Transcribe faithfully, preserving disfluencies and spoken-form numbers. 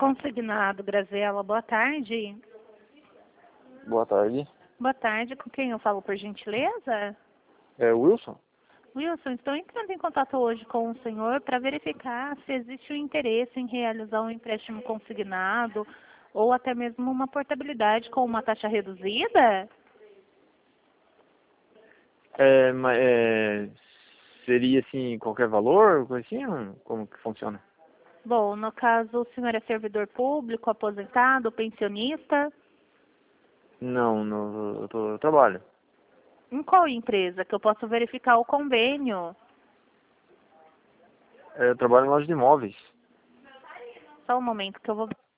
Consignado, Graziela, boa tarde. Boa tarde. Boa tarde, com quem eu falo, por gentileza? É o Wilson? Wilson, estou entrando em contato hoje com o senhor para verificar se existe um interesse em realizar um empréstimo consignado ou até mesmo uma portabilidade com uma taxa reduzida? É, mas, é, seria assim, qualquer valor, coisa assim? ou Como que funciona? Bom, no caso, o senhor é servidor público, aposentado, pensionista? Não, no, eu, tô, eu trabalho. Em qual empresa que eu posso verificar o convênio? É, eu trabalho em loja de imóveis. Só um momento que eu vou